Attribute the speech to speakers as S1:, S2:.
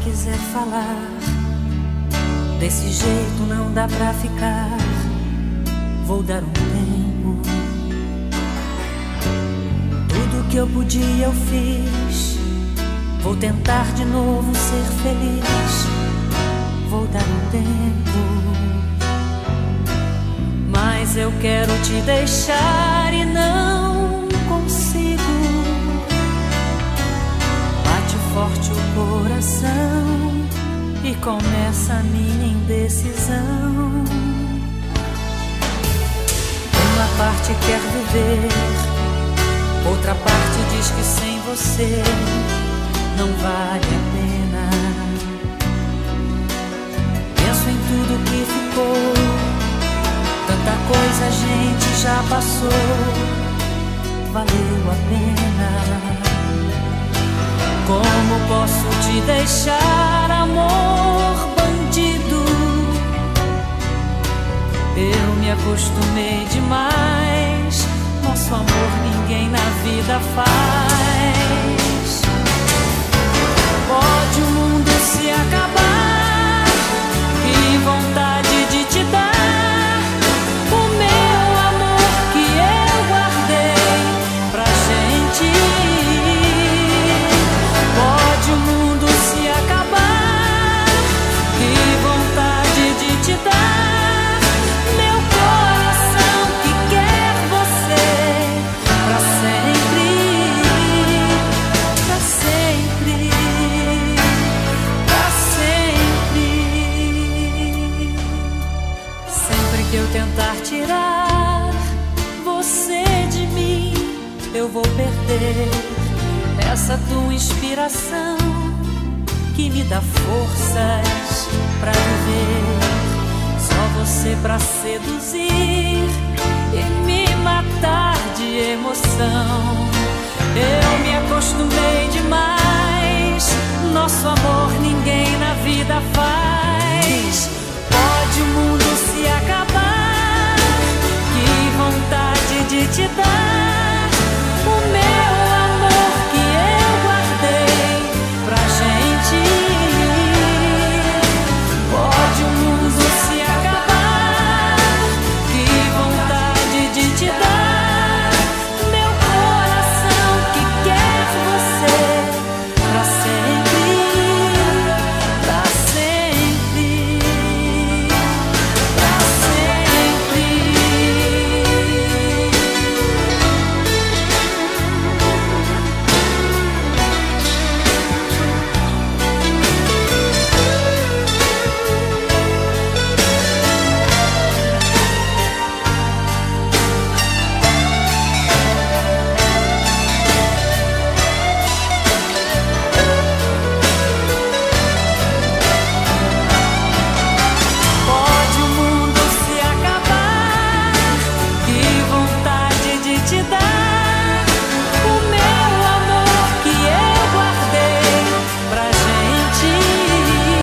S1: quiser falar, desse jeito não dá pra ficar. Vou dar um tempo. Tudo que eu podia eu fiz. Vou tentar de novo ser feliz. Vou dar um tempo. Mas eu quero te deixar e não consigo. Bate forte o coração e começa a minha indecisão. Uma parte quer viver, outra parte diz que sem você não vale a pena. Penso em tudo que ficou, tanta coisa a gente já passou, valeu a pena. Como posso te deixar, amor bandido? Eu me acostumei demais. Nosso amor ninguém na vida faz. Pode o mundo se acabar, que vontade de te dar o meu amor que eu guardei pra gente. Pode o mundo se acabar, que vontade de te dar meu coração que quer você pra sempre, pra sempre, pra sempre. Sempre que eu tentar tirar você de mim, eu vou perder essa tua inspiração que me dá forças pra viver. Só você pra seduzir e me matar de emoção. Eu me acostumei demais. Nosso amor ninguém na vida faz. Pode o mundo se acabar,